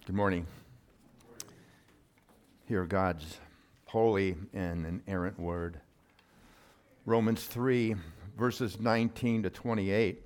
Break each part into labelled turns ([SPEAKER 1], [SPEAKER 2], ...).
[SPEAKER 1] Good morning. Hear God's holy and inerrant word. Romans 3, verses 19 to 28.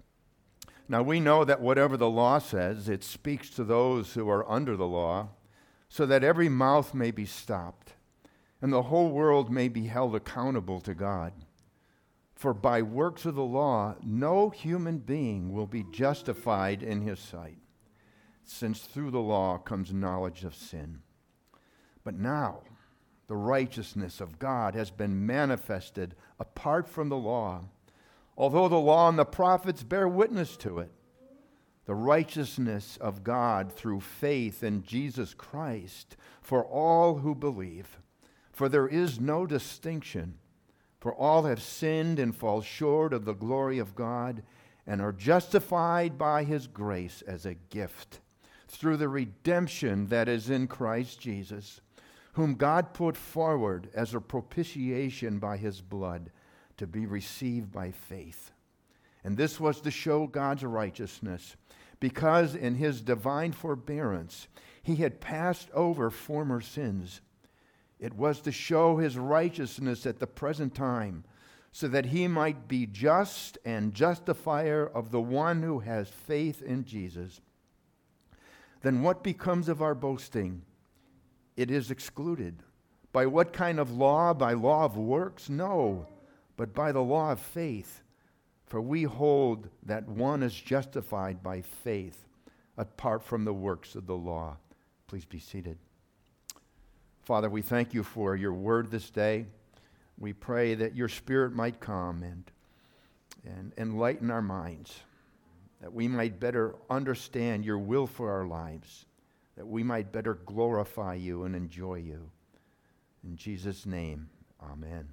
[SPEAKER 1] Now we know that whatever the law says, it speaks to those who are under the law, so that every mouth may be stopped, and the whole world may be held accountable to God. For by works of the law, no human being will be justified in his sight, since through the law comes knowledge of sin. But now, the righteousness of God has been manifested apart from the law, although the law and the prophets bear witness to it. The righteousness of God through faith in Jesus Christ for all who believe. For there is no distinction, for all have sinned and fall short of the glory of God and are justified by his grace as a gift through the redemption that is in Christ Jesus, whom God put forward as a propitiation by his blood to be received by faith. And this was to show God's righteousness, because in his divine forbearance he had passed over former sins. It was to show his righteousness at the present time, so that he might be just and justifier of the one who has faith in Jesus. Then what becomes of our boasting? It is excluded. By what kind of law? By law of works? No, but by the law of faith. For we hold that one is justified by faith apart from the works of the law. Please be seated. Father, we thank you for your word this day. We pray that your Spirit might come and enlighten our minds, that we might better understand your will for our lives, that we might better glorify you and enjoy you. In Jesus' name, amen.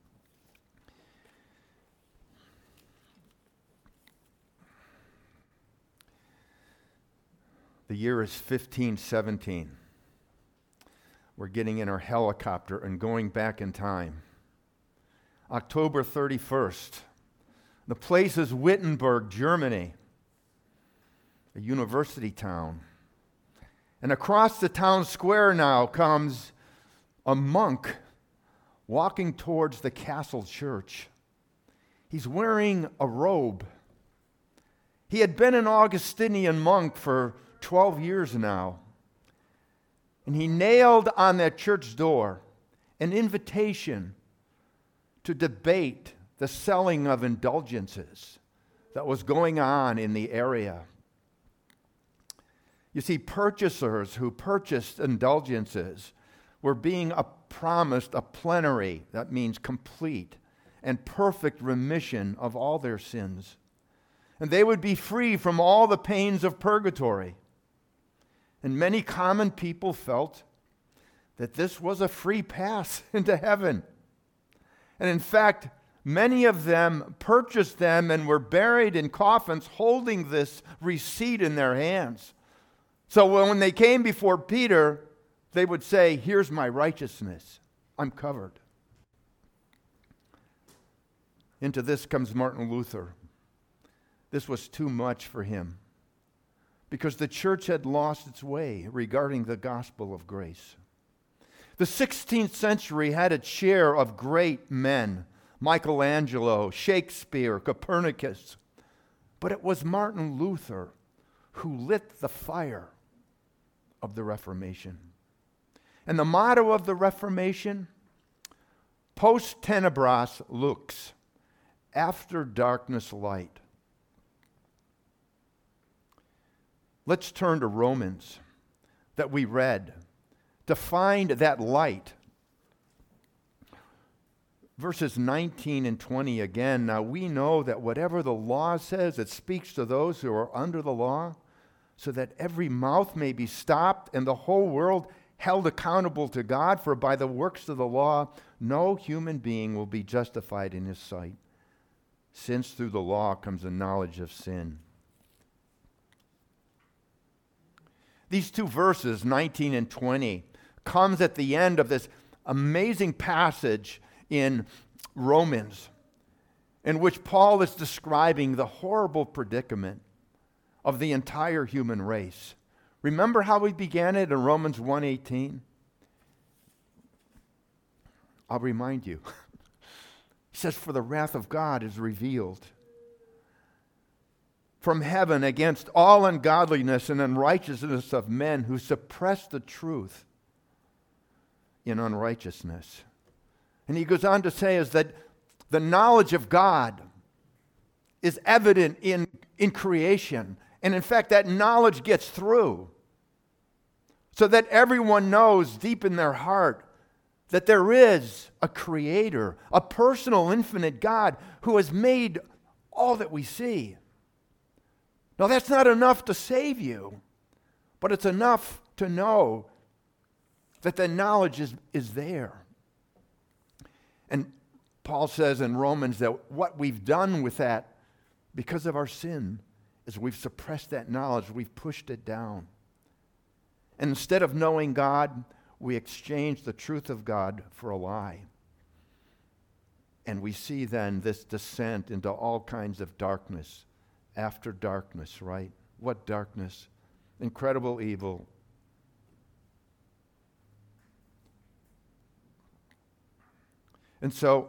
[SPEAKER 1] The year is 1517. We're getting in our helicopter and going back in time. October 31st. The place is Wittenberg, Germany, a university town. And across the town square now comes a monk walking towards the castle church. He's wearing a robe. He had been an Augustinian monk for 12 years now. And he nailed on that church door an invitation to debate the selling of indulgences that was going on in the area. You see, purchasers who purchased indulgences were being promised a plenary, that means complete and perfect remission of all their sins. And they would be free from all the pains of purgatory. And many common people felt that this was a free pass into heaven. And in fact, many of them purchased them and were buried in coffins holding this receipt in their hands. So when they came before Peter, they would say, "Here's my righteousness. I'm covered." Into this comes Martin Luther. This was too much for him because the church had lost its way regarding the gospel of grace. The 16th century had its share of great men, Michelangelo, Shakespeare, Copernicus. But it was Martin Luther who lit the fire of the Reformation. And the motto of the Reformation, post tenebras lux, after darkness light. Let's turn to Romans that we read to find that light. Verses 19 and 20 again. Now we know that whatever the law says, it speaks to those who are under the law, so that every mouth may be stopped and the whole world held accountable to God. For by the works of the law, no human being will be justified in his sight, since through the law comes the knowledge of sin. These two verses, 19 and 20, comes at the end of this amazing passage in Romans, in which Paul is describing the horrible predicament of the entire human race, Remember how we began it in Romans 1:18? I'll remind you. He says, "For the wrath of God is revealed from heaven against all ungodliness and unrighteousness of men who suppress the truth in unrighteousness." And he goes on to say is that the knowledge of God is evident in creation. And in fact, that knowledge gets through so that everyone knows deep in their heart that there is a creator, a personal, infinite God who has made all that we see. Now, that's not enough to save you, but it's enough to know that the knowledge is there. And Paul says in Romans that what we've done with that because of our sin is we've suppressed that knowledge, we've pushed it down. And instead of knowing God, we exchange the truth of God for a lie. And we see then this descent into all kinds of darkness after darkness, right? What darkness? Incredible evil. And so,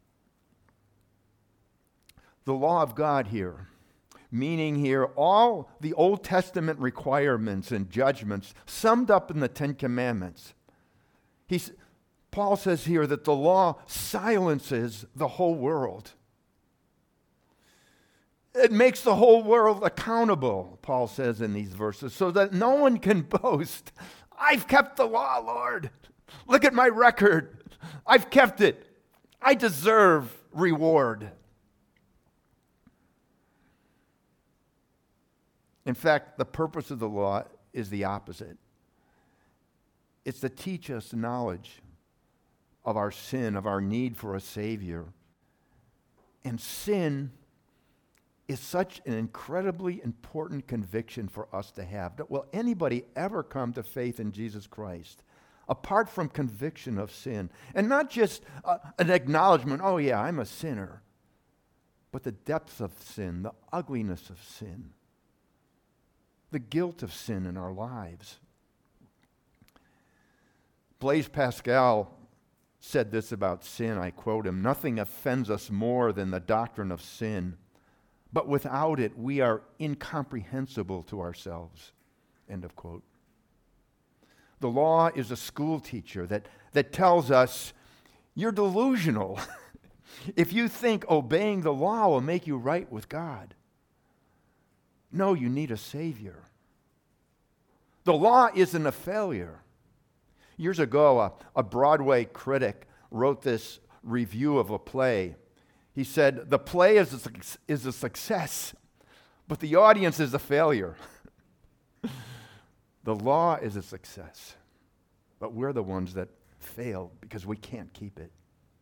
[SPEAKER 1] the law of God here, meaning here all the Old Testament requirements and judgments summed up in the Ten Commandments. Paul says here that the law silences the whole world. It makes the whole world accountable, Paul says in these verses, so that no one can boast, "I've kept the law, Lord. Look at my record. I've kept it. I deserve reward." In fact, the purpose of the law is the opposite. It's to teach us knowledge of our sin, of our need for a Savior. And sin is such an incredibly important conviction for us to have. Will anybody ever come to faith in Jesus Christ apart from conviction of sin? And not just an acknowledgement, "Oh yeah, I'm a sinner," but the depths of sin, the ugliness of sin, the guilt of sin in our lives. Blaise Pascal said this about sin, I quote him, "Nothing offends us more than the doctrine of sin, but without it we are incomprehensible to ourselves." End of quote. The law is a school teacher that tells us you're delusional if you think obeying the law will make you right with God. No, you need a Savior. The law isn't a failure. Years ago, a Broadway critic wrote this review of a play. He said, "The play is a success, but the audience is a failure." The law is a success, but we're the ones that fail because we can't keep it.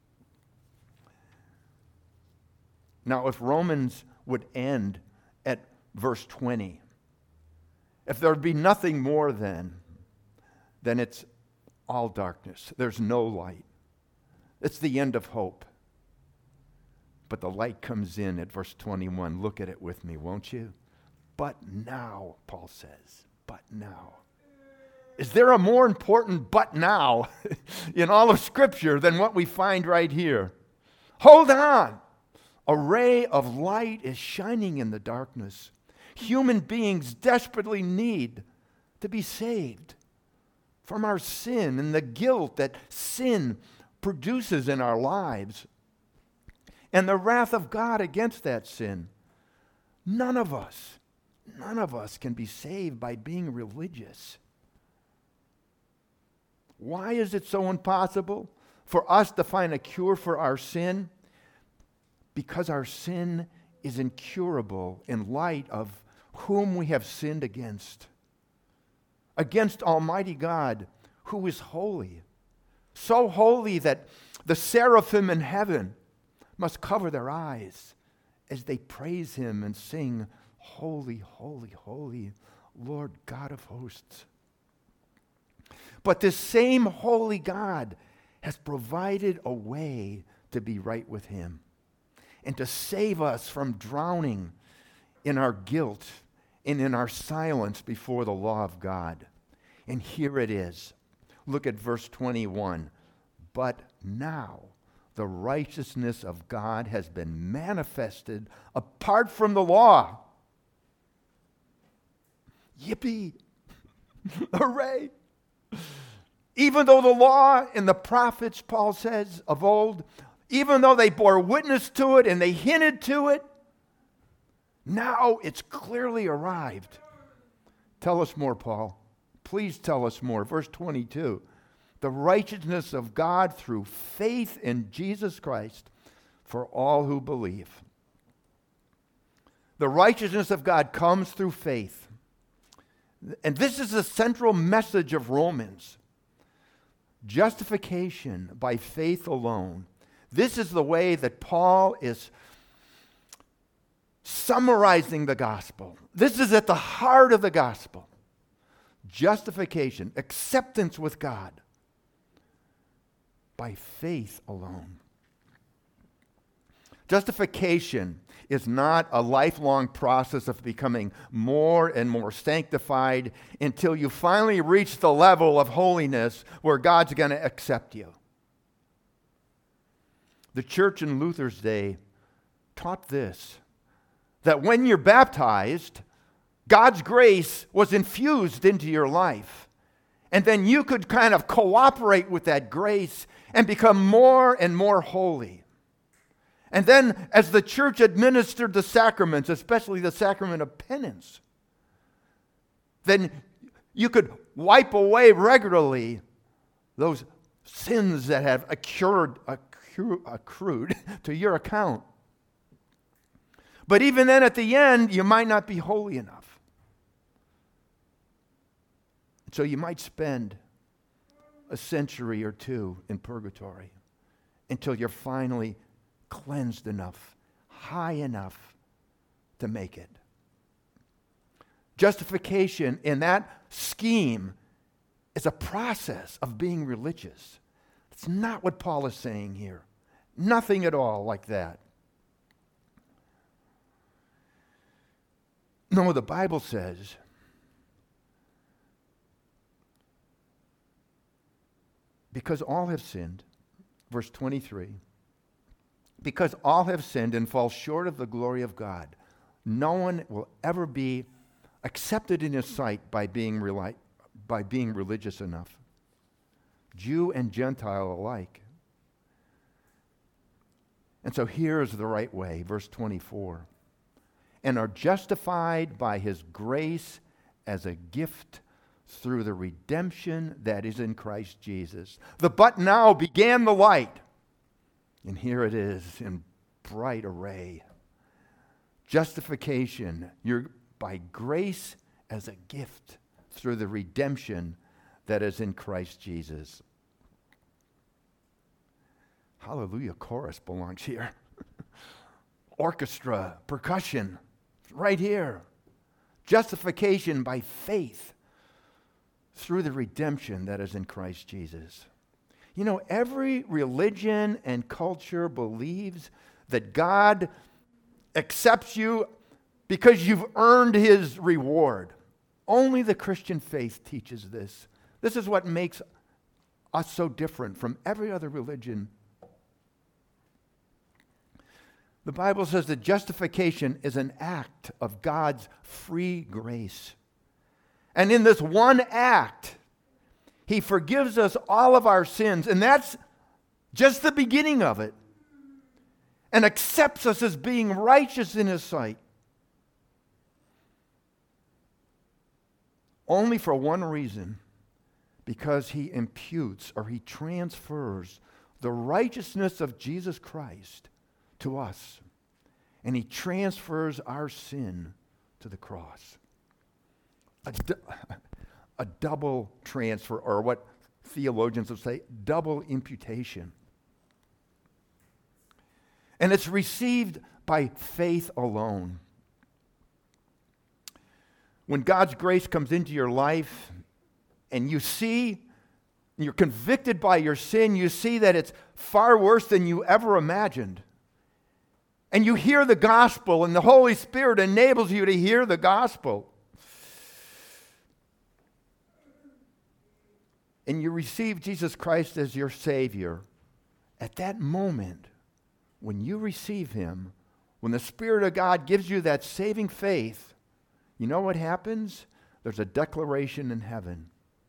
[SPEAKER 1] Now, if Romans would end at verse 20, if there would be nothing more then it's all darkness. There's no light. It's the end of hope. But the light comes in at verse 21. Look at it with me, won't you? "But now," Paul says, "but now." Is there a more important "but now" in all of Scripture than what we find right here? Hold on. A ray of light is shining in the darkness. Human beings desperately need to be saved from our sin and the guilt that sin produces in our lives and the wrath of God against that sin. None of us can be saved by being religious. Why is it so impossible for us to find a cure for our sin? Because our sin is incurable in light of whom we have sinned against Almighty God, who is holy. So holy that the seraphim in heaven must cover their eyes as they praise Him and sing, "Holy, holy, holy, Lord God of hosts." But this same holy God has provided a way to be right with Him and to save us from drowning in our guilt and in our silence before the law of God. And here it is. Look at verse 21. But now the righteousness of God has been manifested apart from the law. Yippee! Hooray! Even though the law and the prophets, Paul says, of old, even though they bore witness to it and they hinted to it, now it's clearly arrived. Tell us more, Paul. Please tell us more. Verse 22. The righteousness of God through faith in Jesus Christ for all who believe. The righteousness of God comes through faith. And this is the central message of Romans. Justification by faith alone. This is the way that Paul is summarizing the gospel. This is at the heart of the gospel. Justification, acceptance with God by faith alone. Justification is not a lifelong process of becoming more and more sanctified until you finally reach the level of holiness where God's going to accept you. The church in Luther's day taught this, that when you're baptized, God's grace was infused into your life. And then you could kind of cooperate with that grace and become more and more holy. And then as the church administered the sacraments, especially the sacrament of penance, then you could wipe away regularly those sins that have accrued to your account. But even then at the end, you might not be holy enough. So you might spend a century or two in purgatory until you're finally cleansed enough, high enough to make it. Justification in that scheme is a process of being religious. It's not what Paul is saying here. Nothing at all like that. No, the Bible says because all have sinned, verse 23, because all have sinned and fall short of the glory of God, no one will ever be accepted in His sight by being religious enough. Jew and Gentile alike. And so here is the right way, verse 24. And are justified by His grace as a gift through the redemption that is in Christ Jesus. The but now began the light. And here it is in bright array. Justification, you're by grace as a gift through the redemption that is in Christ Jesus. Hallelujah chorus belongs here. Orchestra, percussion, right here. Justification by faith through the redemption that is in Christ Jesus. You know, every religion and culture believes that God accepts you because you've earned His reward. Only the Christian faith teaches this. This is what makes us so different from every other religion. The Bible says that justification is an act of God's free grace. And in this one act, He forgives us all of our sins, and that's just the beginning of it, and accepts us as being righteous in His sight. Only for one reason, because He imputes or He transfers the righteousness of Jesus Christ to us, and He transfers our sin to the cross. A double transfer, or what theologians would say, double imputation. And it's received by faith alone. When God's grace comes into your life and you see, you're convicted by your sin, you see that it's far worse than you ever imagined. And you hear the gospel, and the Holy Spirit enables you to hear the gospel. and you receive Jesus Christ as your Savior, at that moment, when you receive Him, when the Spirit of God gives you that saving faith, you know what happens? There's a declaration in heaven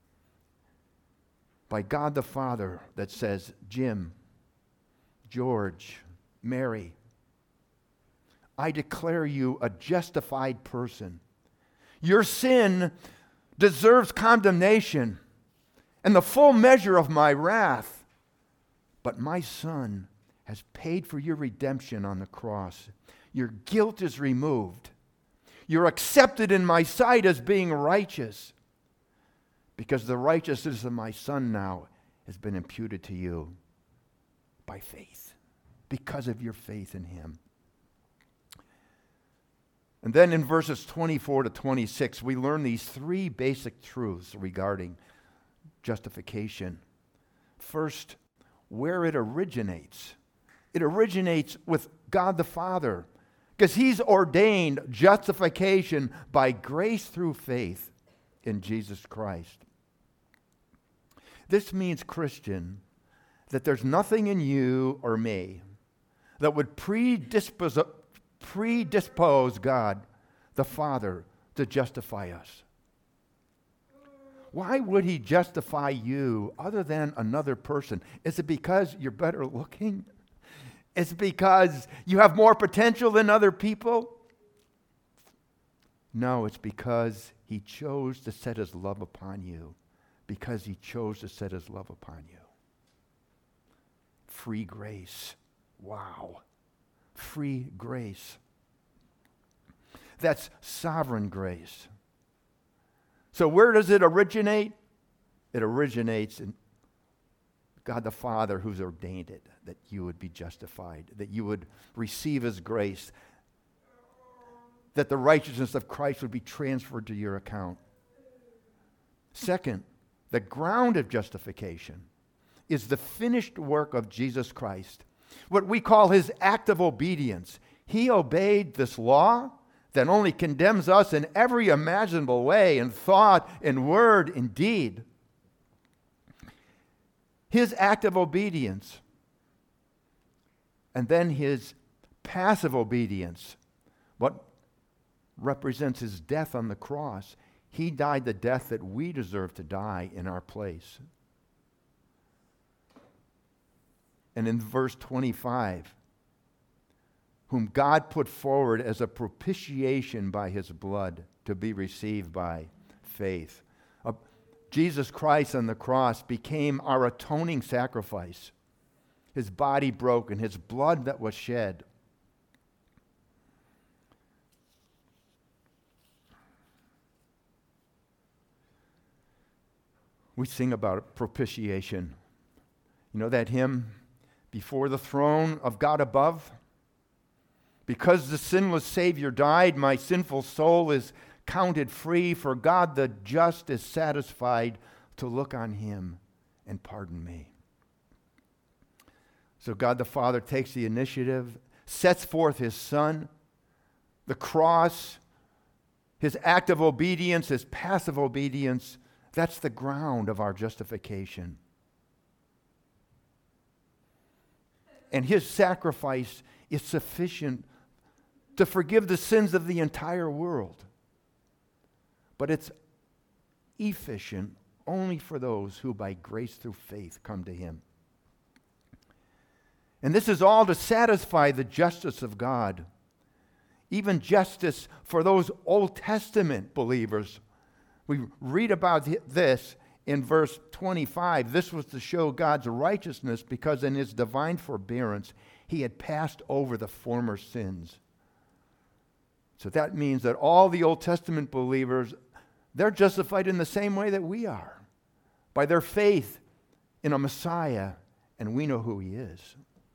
[SPEAKER 1] by God the Father that says, Jim, George, Mary, I declare you a justified person. Your sin deserves condemnation and the full measure of my wrath. But my Son has paid for your redemption on the cross. Your guilt is removed. You're accepted in my sight as being righteous, because the righteousness of my Son now has been imputed to you by faith, because of your faith in Him. And then in verses 24 to 26, we learn these three basic truths regarding justification. First, where it originates. It originates with God the Father, because He's ordained justification by grace through faith in Jesus Christ. This means, Christian, that there's nothing in you or me that would predispose God the Father to justify us. Why would He justify you other than another person? Is it because you're better looking? Is it because you have more potential than other people? No, it's because He chose to set His love upon you. Because He chose to set His love upon you. Free grace. Wow. Free grace. That's sovereign grace. So where does it originate? It originates in God the Father, who's ordained it, that you would be justified, that you would receive His grace, that the righteousness of Christ would be transferred to your account. Second, the ground of justification is the finished work of Jesus Christ, what we call His act of obedience. He obeyed this law that only condemns us in every imaginable way, in thought, in word, in deed. His act of obedience, and then His passive obedience, what represents His death on the cross. He died the death that we deserve to die in our place. And in verse 25, whom God put forward as a propitiation by His blood to be received by faith. Jesus Christ on the cross became our atoning sacrifice. His body broken, His blood that was shed. We sing about propitiation. You know that hymn, Before the Throne of God Above? Because the sinless Savior died, my sinful soul is counted free, for God the just is satisfied to look on Him and pardon me. So God the Father takes the initiative, sets forth His Son, the cross, His act of obedience, His passive obedience. That's the ground of our justification. And His sacrifice is sufficient to forgive the sins of the entire world. But it's efficient only for those who by grace through faith come to Him. And this is all to satisfy the justice of God. Even justice for those Old Testament believers. We read about this in verse 25. This was to show God's righteousness because in His divine forbearance He had passed over the former sins. So that means that all the Old Testament believers, they're justified in the same way that we are, by their faith in a Messiah, and we know who He is.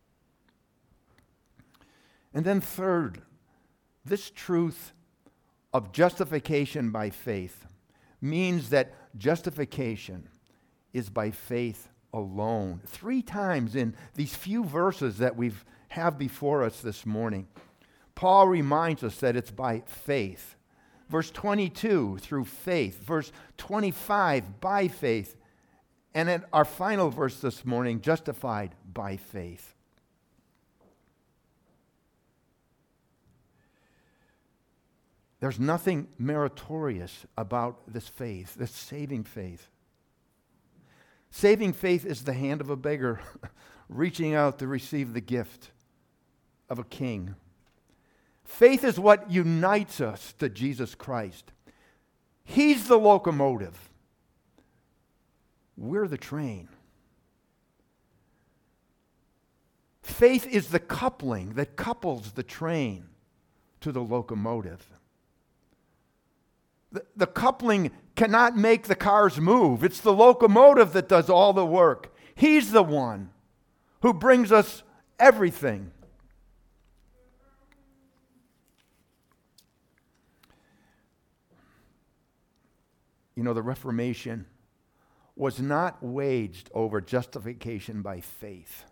[SPEAKER 1] And then third, this truth of justification by faith means that justification is by faith alone. 3 times in these few verses that we have before us this morning, Paul reminds us that it's by faith. Verse 22, through faith. Verse 25, by faith. And in our final verse this morning, justified by faith. There's nothing meritorious about this faith, this saving faith. Saving faith is the hand of a beggar reaching out to receive the gift of a king. Faith is what unites us to Jesus Christ. He's the locomotive. We're the train. Faith is the coupling that couples the train to the locomotive. The coupling cannot make the cars move. It's the locomotive that does all the work. He's the one who brings us everything. You know, the Reformation was not waged over justification by faith.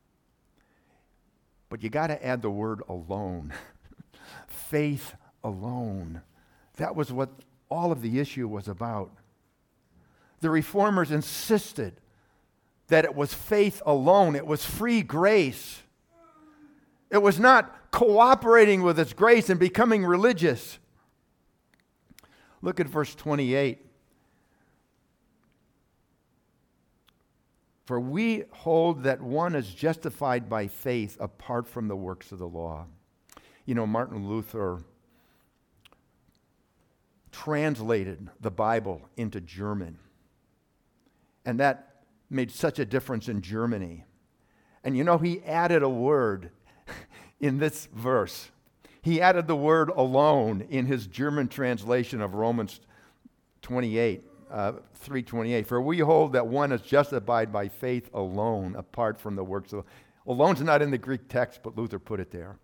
[SPEAKER 1] But you got to add the word alone. Faith alone. That was what all of the issue was about. The Reformers insisted that it was faith alone. It was free grace. It was not cooperating with its grace and becoming religious. Look at verse 28. For we hold that one is justified by faith apart from the works of the law. You know, Martin Luther translated the Bible into German. And that made such a difference in Germany. And you know, he added a word in this verse. He added the word alone in his German translation of Romans 3:28. For we hold that one is justified by faith alone, apart from the works of the law. Alone's not in the Greek text, but Luther put it there.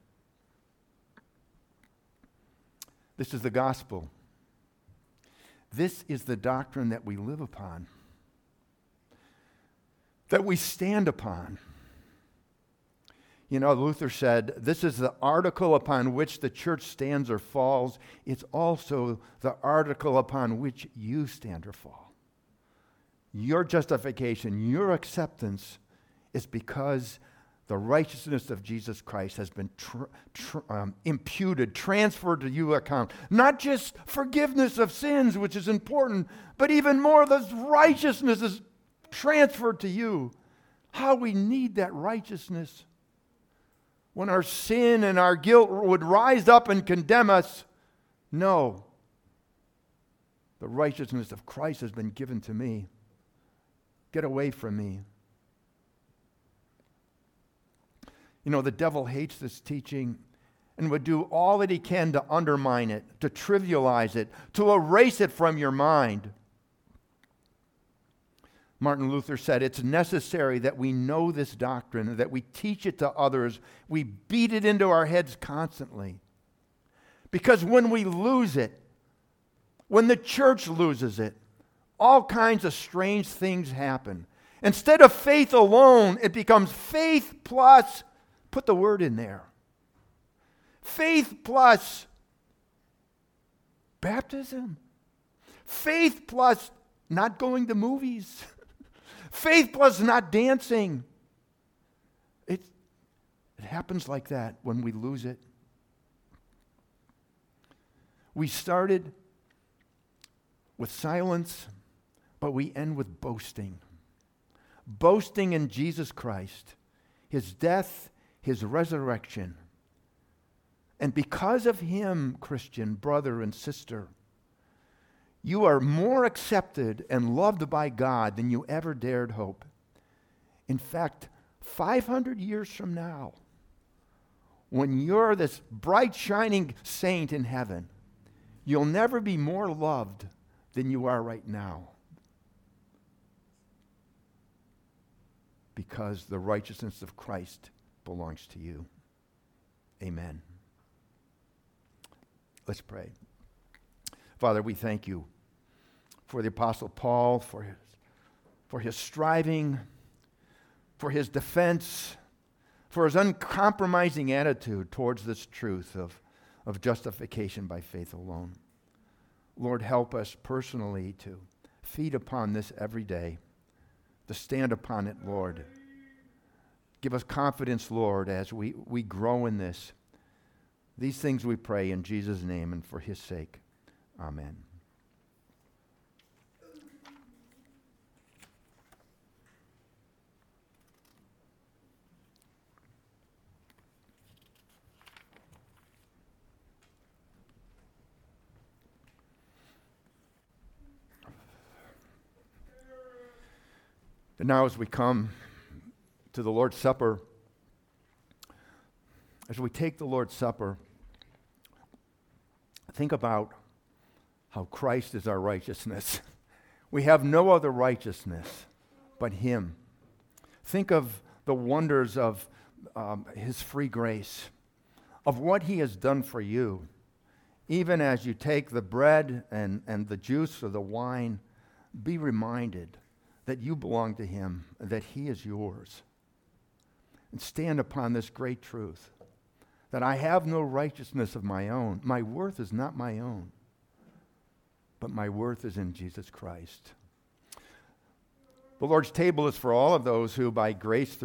[SPEAKER 1] This is the gospel. This is the doctrine that we live upon, that we stand upon. You know, Luther said, this is the article upon which the church stands or falls. It's also the article upon which you stand or fall. Your justification, your acceptance is because the righteousness of Jesus Christ has been imputed, transferred to your account. Not just forgiveness of sins, which is important, but even more, the righteousness is transferred to you. How we need that righteousness. When our sin and our guilt would rise up and condemn us, no. The righteousness of Christ has been given to me. Get away from me. You know, the devil hates this teaching and would do all that he can to undermine it, to trivialize it, to erase it from your mind. Martin Luther said, it's necessary that we know this doctrine, that we teach it to others. We beat it into our heads constantly. Because when we lose it, when the church loses it, all kinds of strange things happen. Instead of faith alone, it becomes faith plus, put the word in there, faith plus baptism. Faith plus not going to movies. Faith plus not dancing. It happens like that when we lose it. We started with silence, but we end with boasting. Boasting in Jesus Christ, His death, His resurrection. And because of Him, Christian brother and sister, you are more accepted and loved by God than you ever dared hope. In fact, 500 years from now, when you're this bright, shining saint in heaven, you'll never be more loved than you are right now. Because the righteousness of Christ belongs to you. Amen. Let's pray. Father, we thank you for the Apostle Paul, for his striving, for his defense, for his uncompromising attitude towards this truth of justification by faith alone. Lord, help us personally to feed upon this every day, to stand upon it, Lord. Give us confidence, Lord, as we grow in this. These things we pray in Jesus' name and for his sake. Amen. And now as we come to the Lord's Supper, as we take the Lord's Supper, think about how Christ is our righteousness. We have no other righteousness but him. Think of the wonders of his free grace, of what he has done for you. Even as you take the bread and the juice or the wine, be reminded that you belong to him, that he is yours. And stand upon this great truth, that I have no righteousness of my own. My worth is not my own, but my worth is in Jesus Christ. The Lord's table is for all of those who, by grace